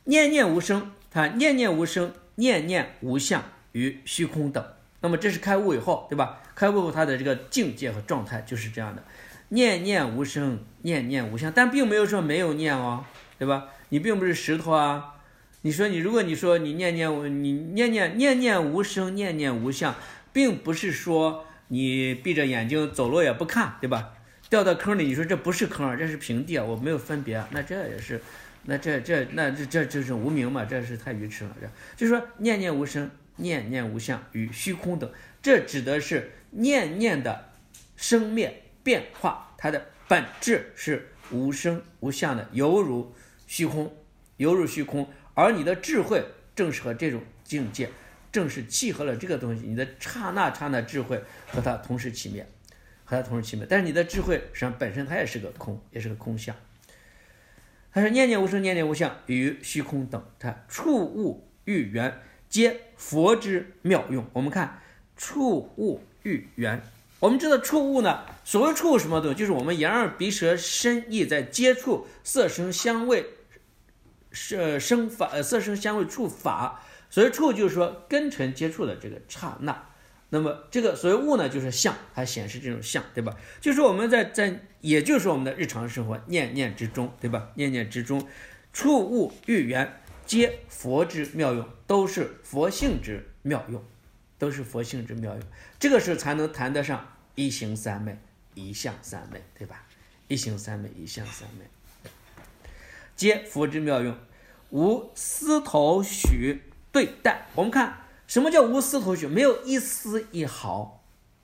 念念无声，它念念无声，念念无相与虚空等。那么这是开悟以后，对吧？开悟后它的这个境界和状态就是这样的，念念无声，念念无相，但并没有说没有念哦，对吧？你并不是石头啊。如果你说你念念无声，念念无相，并不是说你闭着眼睛走路也不看，对吧？掉到坑里，你说这不是坑，这是平地啊，我没有分别，那这也是，这就是无明嘛，这是太愚痴了。就是说念念无声，念念无相与虚空等，这指的是念念的生灭变化，它的本质是无声无相的，犹如虚空，而你的智慧正是和这种境界正是契合了这个东西，你的刹那智慧和它同时起灭，但是你的智慧实际上本身它也是个空，也是个空相。它是念念无声，念念无相与虚空等，它触物欲缘皆佛之妙用。我们看触物欲缘，我们知道触物呢，所谓触物什么东西，就是我们眼耳鼻舌身意在接触色声香味色声香味触法，所以触就是说根尘接触的这个刹那。那么这个所谓物呢，就是相，它显示这种相，对吧？就是我们也就是说我们的日常生活念念之中，对吧？念念之中，触物欲缘皆佛之妙用，都是佛性之妙用，这个时候才能谈得上一行三昧，一相三昧，对吧？一行三昧，一相三昧，皆佛之妙用，无丝头许对待。我们看什么叫无丝头许？没有一丝一毫，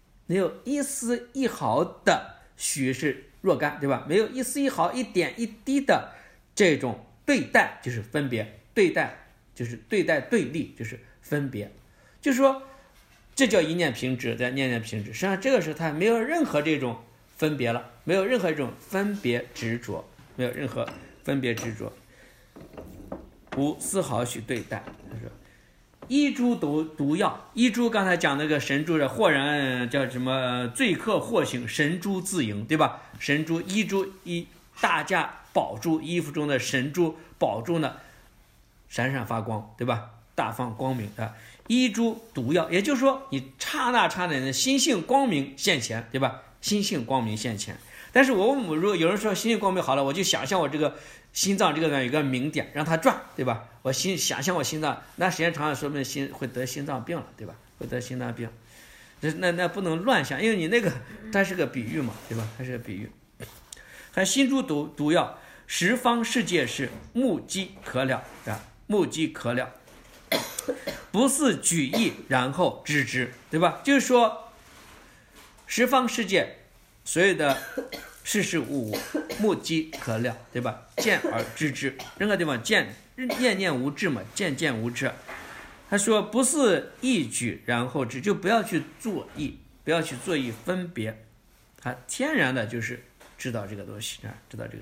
的许是若干，对吧？没有一丝一毫，一点一滴的这种对待，就是分别，对待就是对待对立，就是分别，就是说这叫一念平直，在念念平直。实际上这个时候它没有任何这种分别了，没有任何这种分别执着，无丝毫许对待。他说一株毒药，一株刚才讲那个神珠的，豁然叫什么罪克祸行，神珠自迎，对吧？神珠一株，一大架宝珠，衣服中的神珠宝珠呢闪闪发光，对吧？大放光明啊！一株毒药，也就是说你刹那的心性光明现前，对吧？心性光明现前。但是如果有人说心性光明好了，我就想象我这个心脏这个呢有个明点，让它转，对吧？想象我心脏，那时间长了说明会得心脏病了，对吧？会得心脏病，那不能乱想，因为你那个它是个比喻嘛，对吧？它是个比喻。还心株毒药，十方世界是目击可了啊，目击可了，不似举意然后知之，对吧？就是说十方世界所有的事事物目击可了，对吧？见而知之，任何地方念念无智嘛，见无智。他说不是一举然后知，就不要去作意，分别，他天然的就是知道这个东西啊，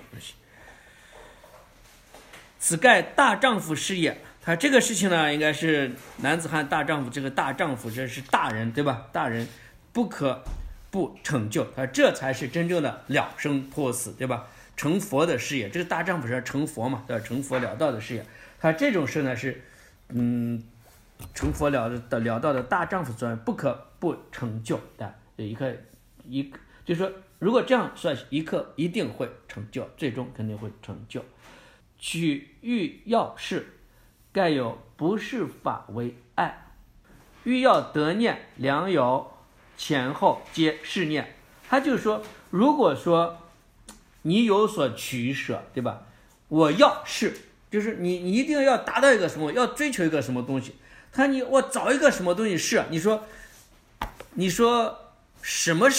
此盖大丈夫事业。他这个事情呢，应该是男子汉大丈夫，这个大丈夫这是大人，对吧？大人不可不成就，他这才是真正的了生脱死，对吧？成佛的事业，这个大丈夫是成佛嘛，对吧？成佛了道的事业，他这种事呢是成佛了道的大丈夫作用，不可不成就的就是说如果这样算一刻一定会成就，最终肯定会成就。取欲要事，盖有不是法为爱，欲要得念良友，前后皆是念。他就说如果说你有所取舍，对吧？我要是就是你一定要达到一个什么，要追求一个什么东西，我找一个什么东西是，你说什么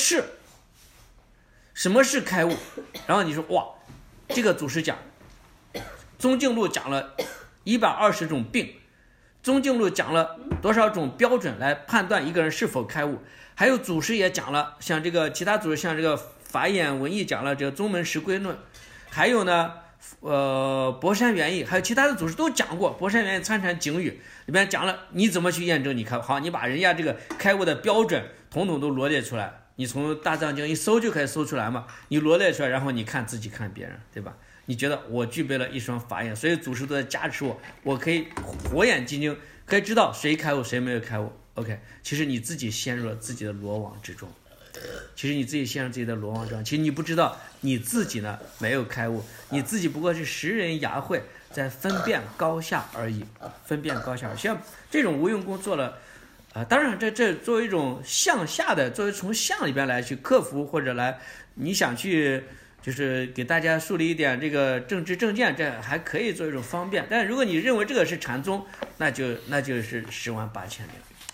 是开悟？然后你说哇，这个祖师讲宗径录讲了120种病，宗径录讲了多少种标准来判断一个人是否开悟，还有祖师也讲了，像这个其他祖师像这个法眼文艺讲了这个宗门十归论，还有呢博山元义，还有其他的祖师都讲过，博山元义参禅警语里边讲了你怎么去验证你开悟。好，你把人家这个开悟的标准统统都罗列出来，你从大藏经一搜就可以搜出来嘛，你罗列出来，然后你看自己看别人，对吧？ 你觉得我具备了一双法眼，所以祖师都在加持我，我可以火眼金睛，可以知道谁开悟谁没有开悟。OK， 其实你自己陷入了自己的罗网之中，其实你不知道你自己呢没有开悟，你自己不过是识人牙慧，在分辨高下而已，像这种无用功做了。当然这作为一种向下的，作为从相里边来去克服，或者来你想去就是给大家树立一点这个正知正见，这还可以做一种方便。但是如果你认为这个是禅宗，那就是10万8千里。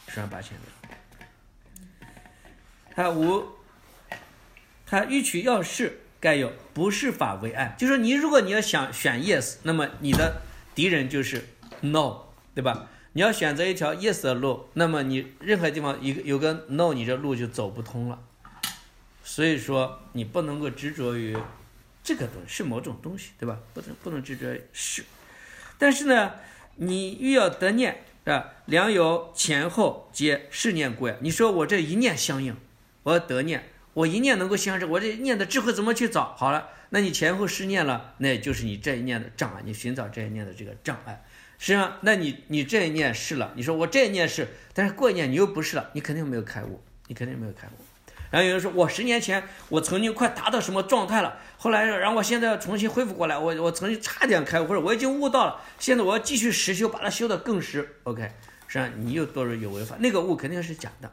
他欲取要事，该有不是法为爱，就是说如果你要想选 yes， 那么你的敌人就是 no， 对吧？你要选择一条 yes 的路，那么你任何地方有个 no， 你这路就走不通了。所以说你不能够执着于这个东西是某种东西，对吧？不能执着于是。但是呢，你欲要得念啊，良由前后皆是念故呀。你说我这一念相应，我要得念，我一念能够相应，我这念的智慧怎么去找？好了，那你前后是念了，那也就是你这一念的障碍，你寻找这一念的这个障碍。实际上，那你这一念是了，你说我这一念是，但是过一念你又不是了，你肯定没有开悟。然后有人说，我10年前我曾经快达到什么状态了，后来然后我现在要重新恢复过来，我曾经差点开悟，或者我已经悟到了，现在我要继续实修，把它修得更实。OK， 实际上你又堕入有为法，那个悟肯定是假的，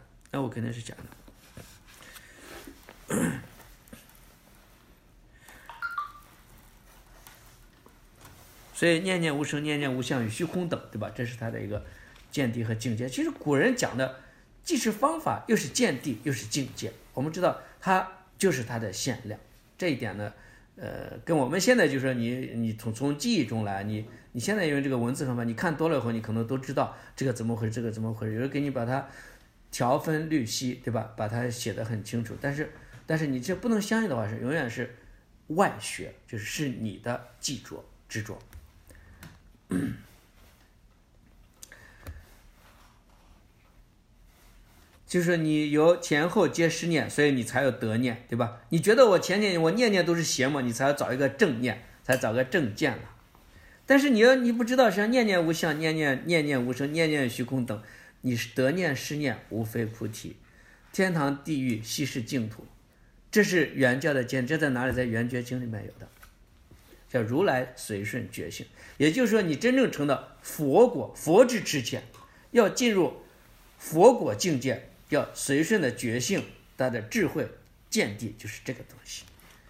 所以念念无声，念念无相与虚空等，对吧？这是他的一个见地和境界。其实古人讲的既是方法，又是见地，又是境界。我们知道它就是它的限量，这一点呢，跟我们现在就是说你从记忆中来，你现在因为这个文字方法，你看多了以后，你可能都知道这个怎么回事，有人给你把它条分律析，对吧？把它写得很清楚，但是你这不能相信的话，是永远是外学，就是你的执着。就是你由前后皆是念，所以你才有得念，对吧？你觉得我前念我念都是邪嘛，你才要找一个正念，才找个正见了。但是你不知道，像念念无相，念念无声，念念虚空等，你得念失念，无非菩提。天堂地狱悉是净土，这是原教的见，这在哪里？在圆觉经里面有的，叫如来随顺觉性。也就是说，你真正成了佛果，佛之之见，要进入佛果境界，要随顺的觉性，它的智慧见地就是这个东西。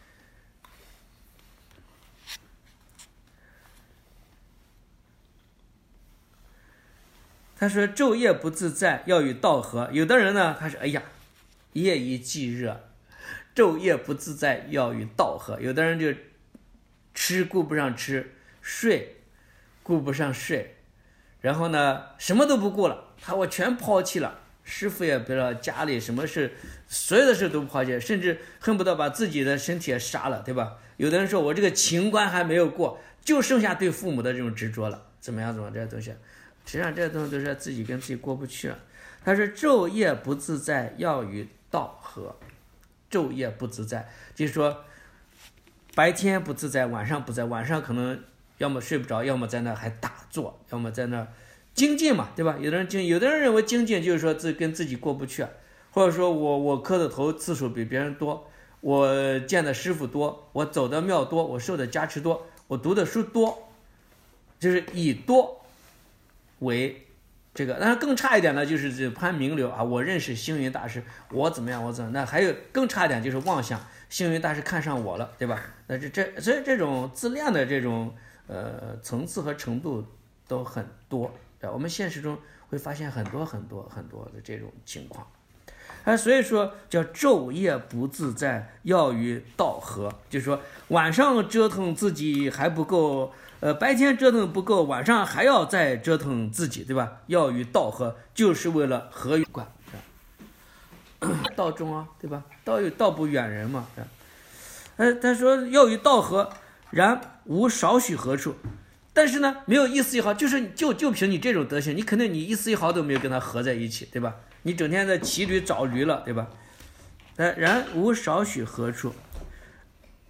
他说昼夜不自在，要与道合。有的人呢，他是夜以继日，昼夜不自在，要与道合。有的人就吃顾不上吃，睡顾不上睡，然后呢什么都不顾了，我全抛弃了，师傅也不知道，家里什么事，所有的事都抛弃，甚至恨不得把自己的身体也杀了，对吧？有的人说我这个情关还没有过，就剩下对父母的这种执着了，怎么样这些东西，实际上这些东西都是自己跟自己过不去了。他说昼夜不自在，要与道合。昼夜不自在就是说白天不自在，晚上不在，晚上可能要么睡不着，要么在那还打坐，要么在那精进嘛，对吧？有的人认为精进就是说跟自己过不去，或者说我磕的头次数比别人多，我见的师傅多，我走的庙多，我受的加持多，我读的书多，就是以多为这个。当然更差一点呢，就是攀名流啊，我认识星云大师，我怎么样。那还有更差一点就是妄想，星云大师看上我了，对吧？那所以这种自恋的这种层次和程度都很多，我们现实中会发现很多的这种情况。所以说叫昼夜不自在，要与道合，就是说晚上折腾自己还不够，白天折腾不够，晚上还要再折腾自己，对吧？要与道合，就是为了合与观。道中啊，对吧？道不远人嘛。他说要与道合，然无少许何处。但是呢，没有一丝一毫，就凭你这种德行，你肯定你一丝一毫都没有跟他合在一起，对吧？你整天在骑驴找驴了，对吧？然无少许何处，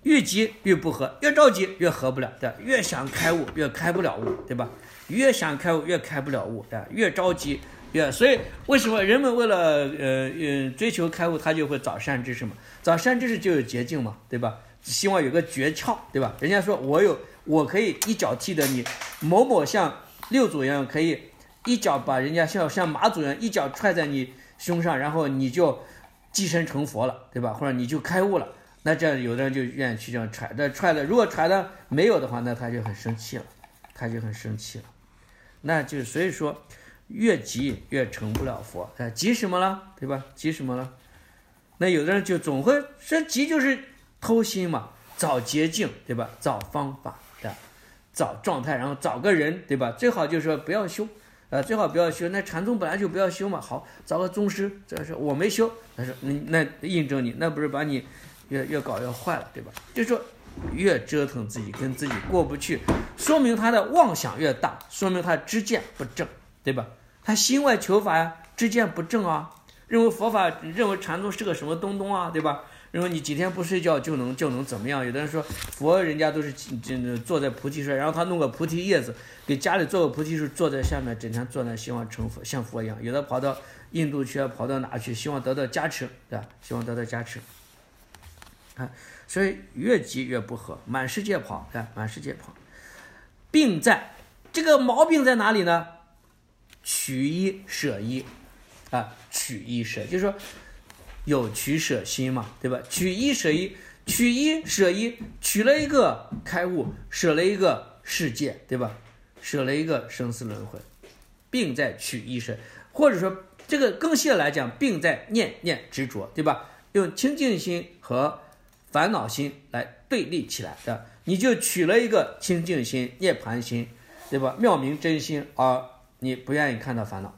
越急越不和，越着急越和不了，对吧？越想开悟越开不了悟，对吧？越想开悟越开不了悟，对吧？越着急越，所以为什么人们为了追求开悟，他就会找善知识嘛？找善知识就有捷径嘛，对吧？希望有个诀窍，对吧？人家说我可以一脚踢得你某某像六祖一样，可以一脚把人家像马祖一样一脚踹在你胸上，然后你就寄身成佛了，对吧？或者你就开悟了。那这样有的人就愿意去这样踹的，如果踹的没有的话，那他就很生气了，那就所以说越急越成不了佛，急什么了，对吧？急什么了？那有的人就总会说急就是偷心嘛，找捷径，对吧？找方法，对吧？找状态，然后找个人，对吧？最好就是说不要修，最好不要修。那禅宗本来就不要修嘛，好，找个宗师，这是我没修，他说那印证你，那不是把你越搞越坏了，对吧？就是说越折腾自己，跟自己过不去，说明他的妄想越大，说明他知见不正，对吧？他心外求法呀，知见不正啊，认为佛法，认为禅宗是个什么东东啊，对吧？认为你几天不睡觉就能怎么样？有的人说佛人家都是坐在菩提树，然后他弄个菩提叶子，给家里做个菩提树，坐在下面，整天坐那，希望成佛，像佛一样。有的跑到印度去，跑到哪去，希望得到加持，对吧？希望得到加持。所以越急越不和，满世界跑，满世界跑。病在这个毛病在哪里呢？取一舍一，取一舍，就是说有取舍心嘛，对吧？取一舍一，取一舍一，取了一个开悟，舍了一个世界，对吧？舍了一个生死轮回。病在取一舍，或者说这个更细的来讲，病在念念执着，对吧？用清净心和烦恼心来对立起来的，你就取了一个清净心、涅槃心，对吧？妙明真心，而你不愿意看到烦恼，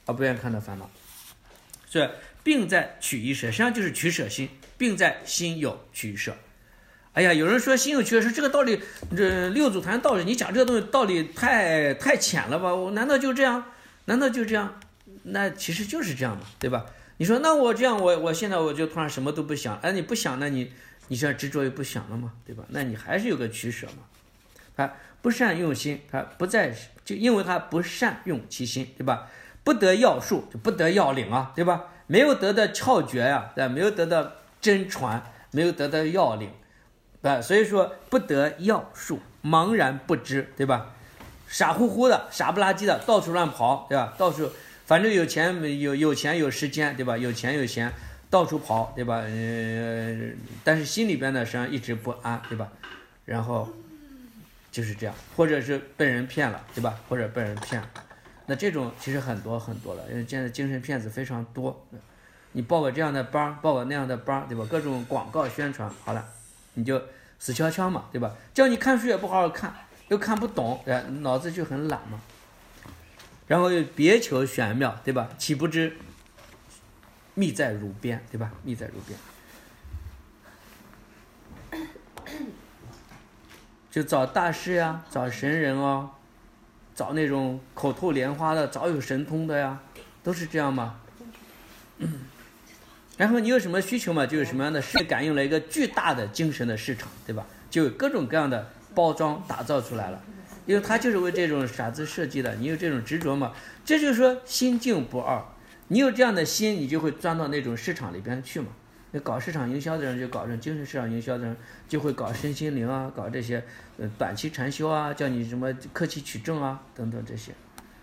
所以病在取一舍，实际上就是取舍心，病在心有取舍。哎呀，有人说心有取舍，说这个道理，这六祖坛道理，你讲这个东西道理太浅了吧？难道就这样？那其实就是这样嘛，对吧？你说那我这样，我现在我就突然什么都不想，你不想，那你这执着也不想了嘛，对吧？那你还是有个取舍嘛。他不善用心，他不在，就因为他不善用其心，对吧？不得要术，就不得要领啊，对吧？没有得到窍诀呀，对吧？没有得到真传，没有得到要领，所以说不得要术，茫然不知，对吧？傻乎乎的，傻不拉几的，到处乱跑，对吧？到处反正有钱有时间，对吧？有钱有闲，到处跑，对吧？但是心里边呢，实际上一直不安，对吧？然后就是这样，或者是被人骗了，对吧？或者被人骗了，那这种其实很多了，因为现在精神骗子非常多。你报个这样的班，报个那样的班，对吧？各种广告宣传，好了，你就死翘翘嘛，对吧？叫你看书也不好好看，又看不懂，脑子就很懒嘛。然后又别求玄妙，对吧？岂不知密在汝边，对吧？密在汝边，就找大师呀，找神人哦，找那种口吐莲花的，找有神通的呀，都是这样嘛。然后你有什么需求嘛，就有什么样的事，感应了一个巨大的精神的市场，对吧？就有各种各样的包装打造出来了，因为他就是为这种傻子设计的。你有这种执着嘛，这就是说心境不二。你有这样的心，你就会钻到那种市场里边去嘛。那搞市场营销的人就搞这种精神市场营销的人就会搞身心灵啊，搞这些短期禅修啊，叫你什么客气取证啊等等这些。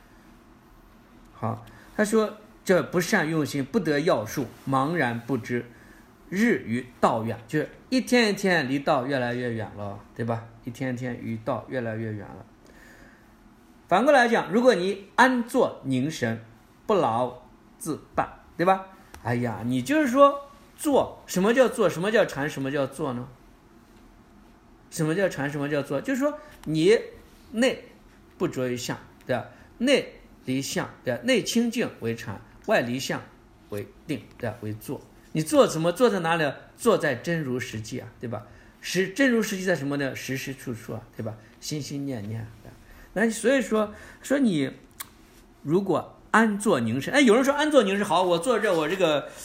好，他说这不善用心，不得要术，茫然不知，日于道远，就是一天一天离道越来越远了，对吧？一天天与道越来越远了。反过来讲，如果你安坐凝神，不劳自办，对吧？哎呀，你就是说坐，什么叫坐？什么叫禅？什么叫坐呢？什么叫禅？什么叫坐？就是说你内不着于相，对吧？内离相，对吧？内清净为禅，外离相为定，对吧？为坐。你坐怎么坐在哪里？坐在真如实际啊，对吧？真如实际在什么呢？时时处处啊，对吧？心心念念。那所以说你如果安坐凝神，有人说安坐凝神好，我坐这，我这个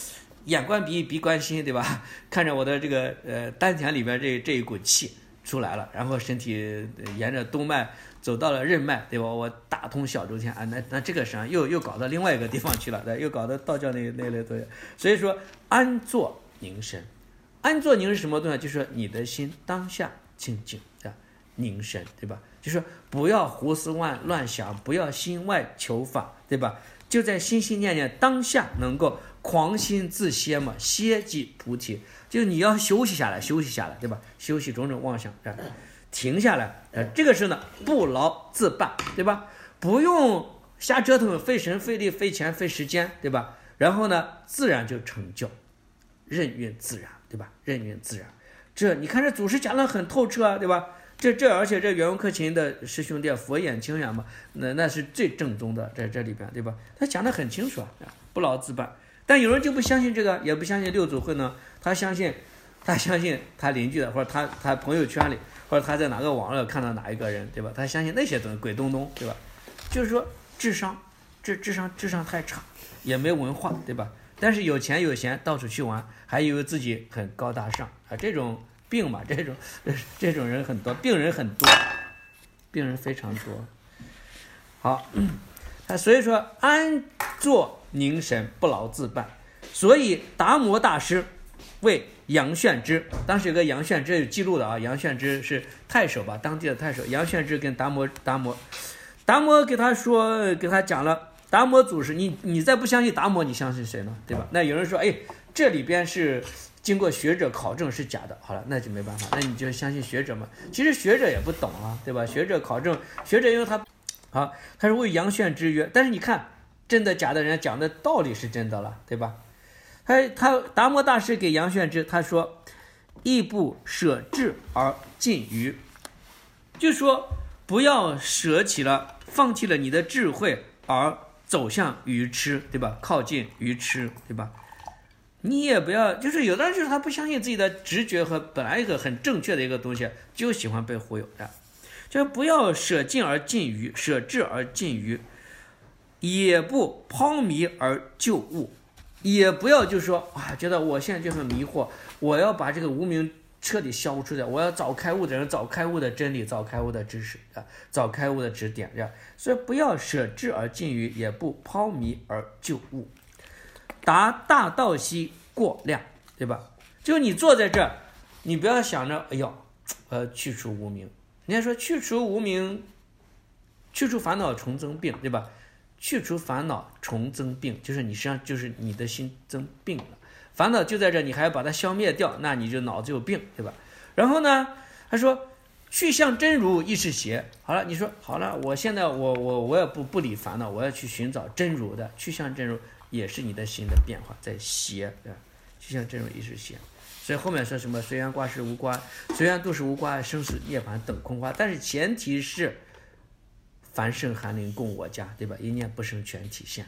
眼观鼻，鼻观心，对吧？看着我的这个丹田里边这一股气出来了，然后身体沿着督脉走到了任脉，对吧？我打通小周天啊，那这个实际上又搞到另外一个地方去了，对，又搞到道教那类东西。所以说安坐凝神，安坐凝是什么东西？就是说你的心当下清净的凝神，对吧？就是不要胡思乱想，不要心外求法，对吧？就在心心念念当下能够狂心自歇嘛，歇即菩提，就是你要休息下来，对吧？休息种种妄想，停下来，这个是呢不劳自办，对吧？不用瞎折腾，费神费力费钱费时间，对吧？然后呢自然就成就，任运自然，对吧？任运自然，这你看这祖师讲得很透彻啊，对吧？而且这袁文克勤的师兄弟佛眼清远嘛，那是最正宗的，在这里边，对吧？他讲得很清楚啊，不劳自办。但有人就不相信这个，也不相信六祖慧能，他相信他邻居的，或者他朋友圈里，或者他在哪个网络看到哪一个人，对吧？他相信那些东西鬼东东，对吧？就是说智商太差，也没文化，对吧？但是有钱有闲，到处去玩，还以为自己很高大上啊，这种病嘛，这种人很多，病人很多，病人非常多。好，所以说安坐凝神，不劳自办。所以达摩大师为杨炫之，当时有个杨炫之有记录的啊，杨炫之是太守吧，当地的太守。杨炫之跟达摩给他讲了，达摩祖师，你再不相信达摩，你相信谁呢？对吧？那有人说，哎，这里边是经过学者考证是假的，好了，那就没办法，那你就相信学者嘛。其实学者也不懂啊，对吧？学者考证，学者因为他是为杨炫之曰，但是你看真的假的，人家讲的道理是真的了，对吧？达摩大师给杨炫之他说，亦不舍智而近愚，就说不要放弃了你的智慧而走向愚痴，对吧？靠近愚痴，对吧？你也不要，就是有的人就是他不相信自己的直觉和本来一个很正确的一个东西，就喜欢被忽悠的。就不要舍智而近愚，也不抛迷而就悟，也不要就是说觉得我现在就很迷惑，我要把这个无明彻底消除掉，我要找开悟的人，找开悟的真理，找开悟的知识找开悟的指点，所以不要舍智而近愚，也不抛迷而就悟，达大道兮过量，对吧？就你坐在这儿，你不要想着去除无明。人家说去除无明，去除烦恼重增病，对吧？去除烦恼重增病，就是你实际上就是你的心增病了，烦恼就在这，你还要把它消灭掉，那你就脑子有病，对吧？然后呢，他说去向真如亦是邪。好了，你说好了，我现在我也不理烦恼，我要去寻找真如的，去向真如也是你的心的变化在邪，对吧？去向真如亦是邪。所以后面说什么随缘挂是无挂，随缘度是无挂，生死涅槃等空花，但是前提是凡圣寒灵共我家，对吧？一念不生全体现。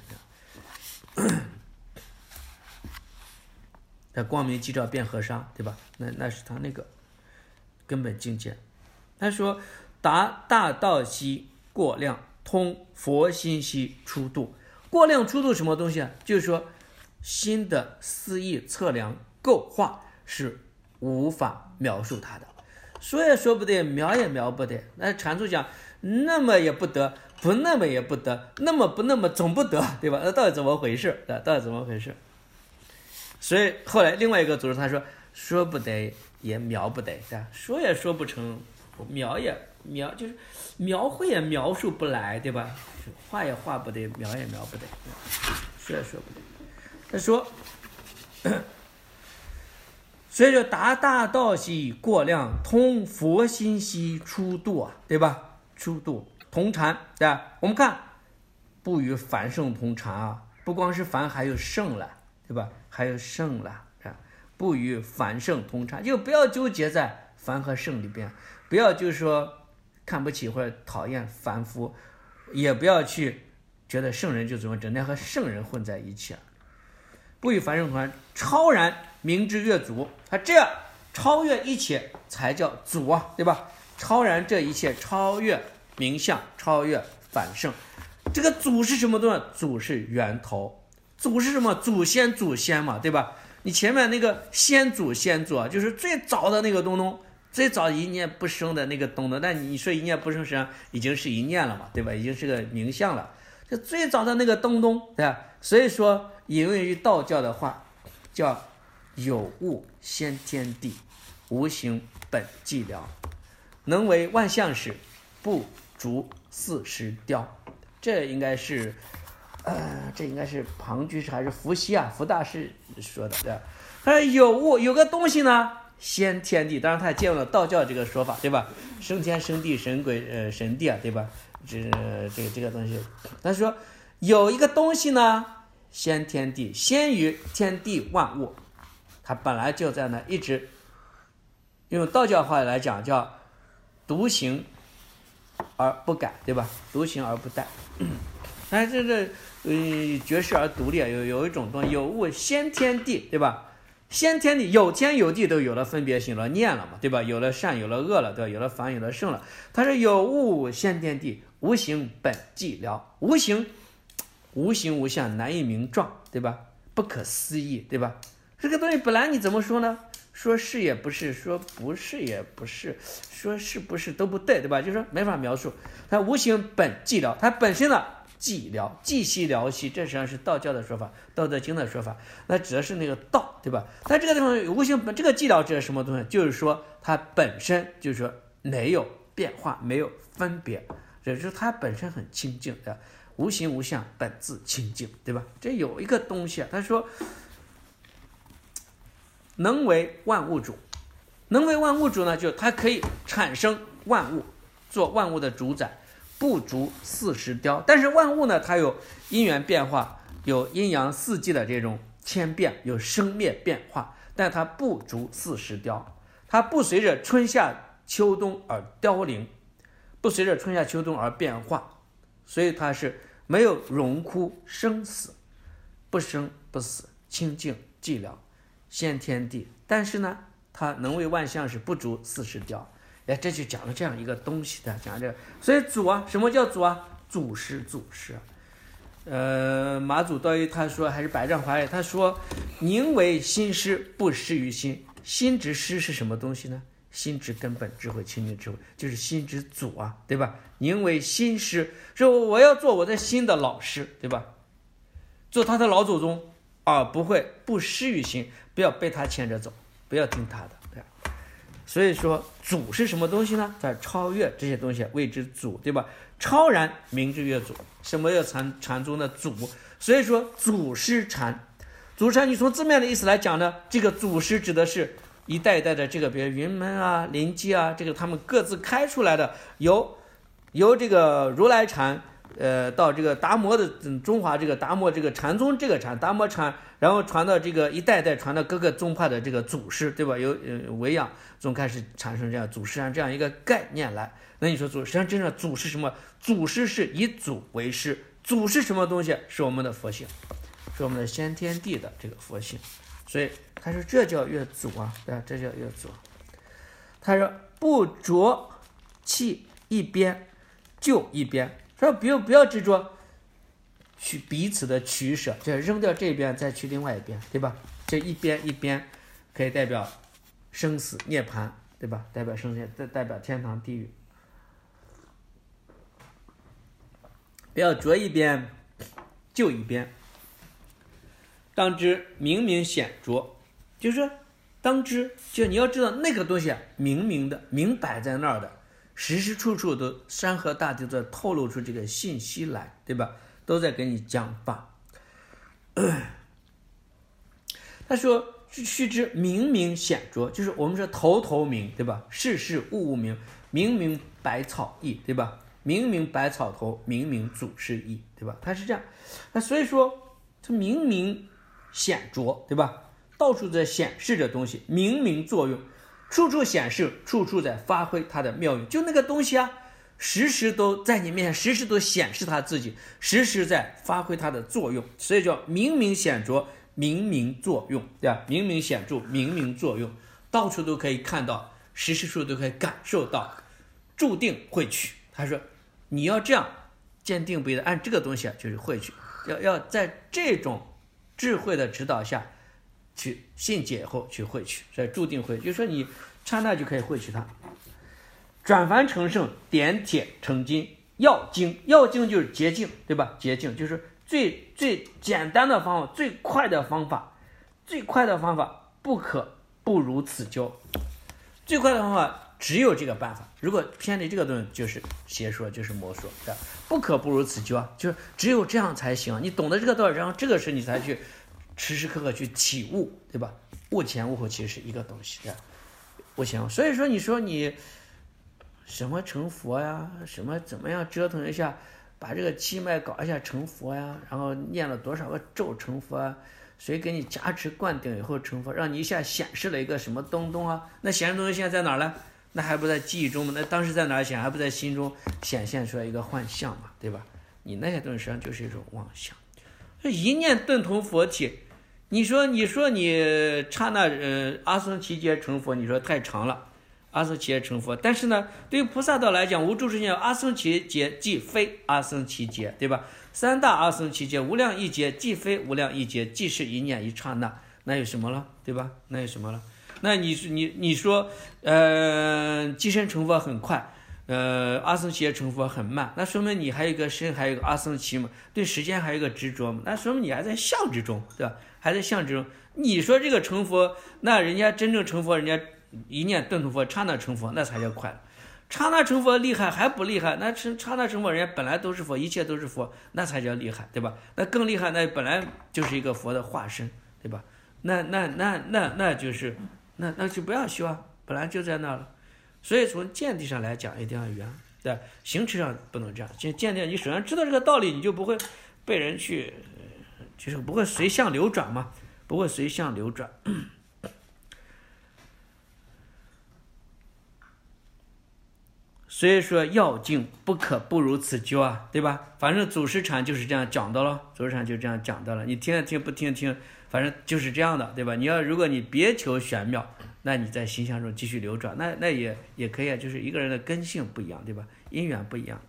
他光明寂照变和尚，对吧？那是他那个根本境界。他说达大道兮过量，通佛心兮出度。过量出度什么东西啊？就是说心的思意测量构化是无法描述它的，说也说不得，描也描不得。那禅宗讲那么也不得，不那么也不得，那么不那么总不得，对吧？那到底怎么回事？所以后来另外一个祖师他说，说不得也描不得，说也说不成，描也描，就是描绘也描述不来，对吧？画也画不得，描也描不得，说也说不得。他说所以就达大道兮过量，通佛心兮出度啊，对吧？出度同禅，对吧？我们看不与凡圣同禅啊，不光是凡，还有圣了，对吧？还有圣了，不与凡圣同禅，就不要纠结在凡和圣里边，不要就是说看不起或者讨厌凡夫，也不要去觉得圣人就怎么整天和圣人混在一起了。不与凡圣同禅，超然明之越祖，他这样超越一切才叫祖啊，对吧？超然这一切，超越名相，超越反圣。这个祖是什么东西？祖是源头，祖是什么？祖先嘛，对吧？ 你前面那个先祖啊，就是最早的那个东东，最早一念不生的那个东东，但你说一念不生，实际上已经是一念了嘛，对吧？已经是个名相了，就最早的那个东东，对吧？所以说引用于道教的话叫有物先天地，无形本寂寥，能为万象使，不足40雕。这应该是庞居士还是伏羲啊？伏大师说的，对吧？他说有物，有个东西呢，先天地，当然他也借用了道教这个说法，对吧？生天生地神鬼神地啊，对吧？这个东西，他说有一个东西呢，先天地，先于天地万物，它本来就在那一直，用道教话来讲叫独行而不改，对吧？独行而不殆。但是绝世而独立，有一种东西，有物先天地，对吧？先天地有天有地都有了分别心了，念了嘛，对吧？有了善，有了恶了，对吧？有了凡，有了圣了。他说有物先天地，无形本寂寥。无形无相，难以名状，对吧？不可思议，对吧？这个东西本来你怎么说呢？说是也不是，说不是也不是，说是不是都不对，对吧？就是说没法描述。它无形本寂寥，它本身呢寂寥，寂兮寥兮，这实际上是道教的说法，道德经的说法，那指的是那个道，对吧？但这个地方无形本，这个寂寥指的是什么东西？就是说它本身就是说没有变化，没有分别，也就是它本身很清净的，无形无相，本自清净，对吧？这有一个东西啊，他说能为万物主，能为万物主呢，就它可以产生万物，做万物的主宰，不足40雕。但是万物呢，它有因缘变化，有阴阳四季的这种千变，有生灭变化，但它不足40雕，它不随着春夏秋冬而凋零，不随着春夏秋冬而变化，所以它是没有荣枯生死，不生不死，清净寂寥，先天地。但是呢，它能为万象使，不足40雕。哎，这就讲了这样一个东西的，讲这个。所以主啊，什么叫主啊？祖师。马祖道一他说，还是百丈华严他说，宁为心师，不失于心。心之师是什么东西呢？心之根本智慧，清净智慧，就是心之祖啊，对吧？宁为心师，说我要做我的心的老师，对吧？做他的老祖宗啊，不失于心，不要被他牵着走，不要听他的。所以说祖是什么东西呢？在超越这些东西谓之祖，对吧？超然名之曰祖。什么叫禅宗的祖？所以说祖师禅，祖师禅你从字面的意思来讲呢，这个祖师指的是一代一代的这个，比如云门啊、临济啊，这个他们各自开出来的，由这个如来禅到这个达摩的中华这个达摩这个禅宗这个禅达摩禅，然后传到这个一代代传到各个宗派的这个祖师，对吧？由维养宗开始产生这样祖师禅这样一个概念来。那你说祖师禅真正祖是什么？祖师是以祖为师，祖是什么东西？是我们的佛性，是我们的先天地的这个佛性。所以他说这叫越祖啊，对吧？这叫越祖。他说不着弃一边，就一边。说不要执着去彼此的取舍，就扔掉这边再去另外一边，对吧？这一边可以代表生死涅槃，对吧？代表生死，代表天堂地狱。不要着一边就一边，当知明明显着，就是说当知，就你要知道那个东西明明的明摆在那儿的，时时处处都山河大地都在透露出这个信息来，对吧？都在给你讲法。他说须知明明显着，就是我们说头明，对吧？事物明，明明百草义，对吧？明明百草头，明明祖师意，对吧？他是这样。那所以说它明明显着，对吧？到处在显示着东西，明明作用，处处显示，处处在发挥它的妙用。就那个东西啊，时时都在你面前，时时都显示它自己，时时在发挥它的作用，所以叫明明显着，明明作用，对吧？明明显著，明明作用，到处都可以看到，时时处都可以感受到，注定会去。他说你要这样坚定不移的按这个东西就是会去，要在这种智慧的指导下， 去信解以后去会取，这注定会，就是说你刹那就可以会取它。转凡成圣，点铁成金，要精，要精就是捷径，对吧？捷径就是最简单的方法，最快的方法，不可不如此教。最快的方法只有这个办法，如果偏离这个东西就是邪说，就是魔说，对吧？不可不如此教，就是只有这样才行。你懂得这个道理，然后这个时你才去时时刻刻去体悟，对吧？悟前悟后其实是一个东西，对吧？悟前悟，所以说你说你什么成佛呀，什么怎么样折腾一下，把这个气脉搞一下成佛呀，然后念了多少个咒成佛啊，谁给你加持灌顶以后成佛，让你一下显示了一个什么东东啊？那显示东西现在在哪儿呢？那还不在记忆中吗？那当时在哪儿显？还不在心中显现出来一个幻象嘛，对吧？你那些东西实际上就是一种妄想。这一念顿同佛体，你说你刹那阿僧祇劫成佛，你说太长了。阿僧祇劫成佛，但是呢，对于菩萨道来讲，无住世间阿僧祇劫即非阿僧祇劫，对吧？三大阿僧祇劫、无量亿劫既非无量亿劫，即是一念一刹那，那有什么了，对吧？那有什么了？那你说，寄生成佛很快，阿僧祇劫成佛很慢，那说明你还有一个身，还有一个阿僧祇嘛，对时间还有一个执着嘛，那说明你还在相之中，对吧？还在相之中。你说这个成佛，那人家真正成佛，人家一念顿同佛，刹那成佛，那才叫快乐。刹那成佛厉害还不厉害？那刹那成佛，人家本来都是佛，一切都是佛，那才叫厉害，对吧？那更厉害，那本来就是一个佛的化身，对吧？那就是那就不要修啊，本来就在那了。所以从见地上来讲，一定要圆，对吧？行持上不能这样。见地，你首先知道这个道理，你就不会被人去，就是不会随相流转嘛，不会随相流转。所以说要静不可不如此究啊，对吧？反正祖师禅就是这样讲的了，祖师禅就这样讲的了，你听也听不听听，反正就是这样的，对吧？如果你别求玄妙，那你在心象中继续流转，那也可以，就是一个人的根性不一样，对吧？因缘不一样。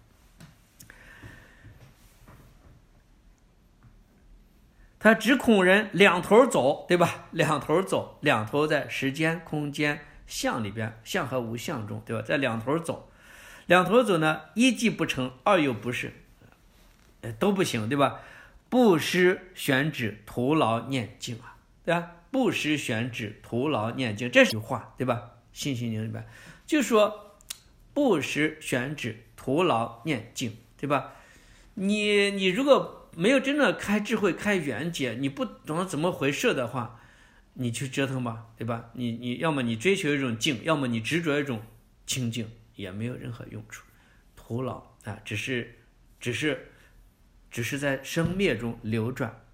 他只恐人两头走，对吧？两头走，两头在时间、空间、相里边，相和无相中，对吧？在两头走。两头走呢，一既不成，二又不是，都不行，对吧？不施选指，徒劳念经啊，对吧？不施选指，徒劳念经，这是句话，对吧？信心经里边就说不施选指，徒劳念经，对吧？你如果没有真正开智慧、开圆解，你不懂得怎么回事的话，你去折腾吧，对吧？你要么你追求一种静，要么你执着一种清净。也没有任何用处，徒劳啊！只是在生灭中流转。